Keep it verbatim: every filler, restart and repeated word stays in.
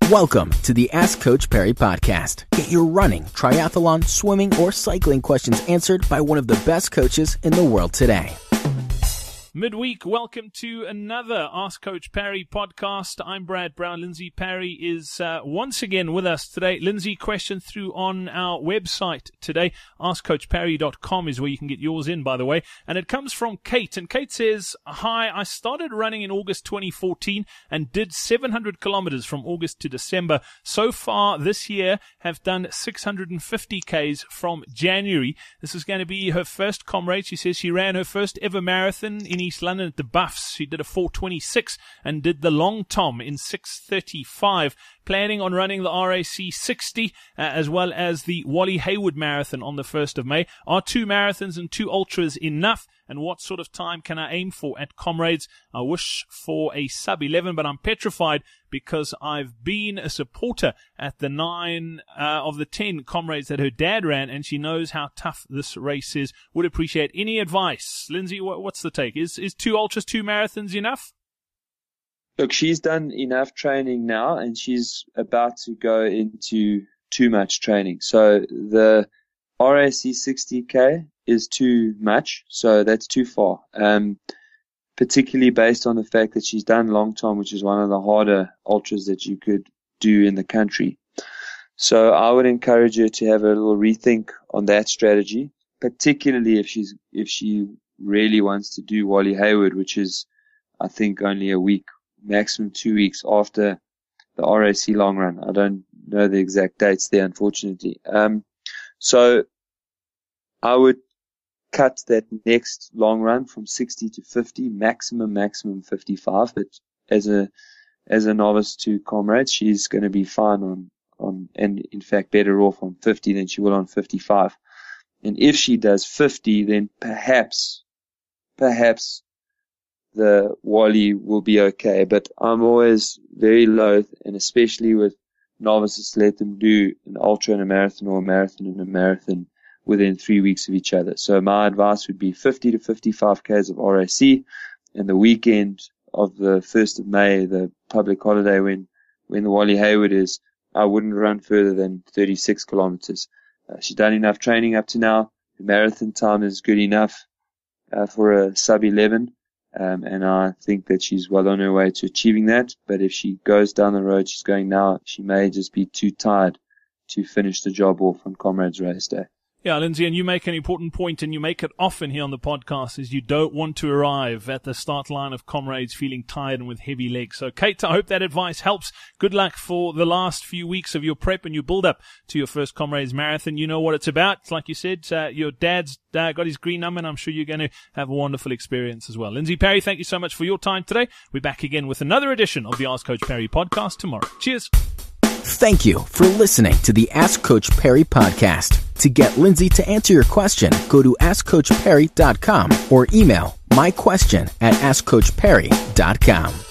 Welcome to the Ask Coach Perry podcast. Get your running, triathlon, swimming, or cycling questions answered by one of the best coaches in the world today. Midweek, welcome to another Ask Coach Perry podcast. I'm Brad Brown. Lindsay Perry is uh, once again with us today. Lindsay, question through on our website today. ask coach perry dot com is where you can get yours in, by the way. And it comes from Kate. And Kate says, hi, I started running in August twenty fourteen and did seven hundred kilometers from August to December. So far this year, have done six hundred fifty kays from January. This is going to be her first comrade. She says she ran her first ever marathon in East London at the Buffs. She did a four twenty-six and did the Long Tom in six thirty-five. Planning on running the R A C sixty uh, as well as the Wally Hayward Marathon on the first of May. Are two marathons and two ultras enough? And what sort of time can I aim for at Comrades? I wish for a sub eleven, but I'm petrified because I've been a supporter at the nine uh, of the ten Comrades that her dad ran, and she knows how tough this race is. Would appreciate any advice. Lindsay, what, what's the take? Is is two ultras, two marathons enough? Look, she's done enough training now, and she's about to go into too much training. So the R A C sixty K is too much, so that's too far. Um, particularly based on the fact that she's done Long Tom, which is one of the harder ultras that you could do in the country. So I would encourage her to have a little rethink on that strategy, particularly if she's if she really wants to do Wally Hayward, which is, I think, only a week, maximum two weeks after the R A C long run. I don't know the exact dates there, unfortunately. Um, so I would cut that next long run from sixty to fifty, maximum, maximum fifty-five. But as a, as a novice to Comrades, she's going to be fine on, on, and in fact better off on fifty than she will on fifty-five. And if she does fifty, then perhaps, perhaps the Wally will be okay. But I'm always very loath, and especially with novices, to let them do an ultra and a marathon or a marathon and a marathon within three weeks of each other. So my advice would be fifty to fifty-five kays of R A C, and the weekend of the first of May, the public holiday when, when the Wally Hayward is, I wouldn't run further than thirty-six kilometers. Uh, she's done enough training up to now. The marathon time is good enough uh, for a sub eleven. Um, and I think that she's well on her way to achieving that. But if she goes down the road she's going now, she may just be too tired to finish the job off on Comrades Race Day. Yeah, Lindsay, and you make an important point, and you make it often here on the podcast, is you don't want to arrive at the start line of Comrades feeling tired and with heavy legs. So, Kate, I hope that advice helps. Good luck for the last few weeks of your prep and your build-up to your first Comrades Marathon. You know what it's about. It's like you said, uh, your dad's uh, got his green number, and I'm sure you're going to have a wonderful experience as well. Lindsay Perry, thank you so much for your time today. We're back again with another edition of the Ask Coach Perry podcast tomorrow. Cheers. Thank you for listening to the Ask Coach Perry podcast. To get Lindsay to answer your question, go to ask coach perry dot com or email my question at ask coach perry dot com.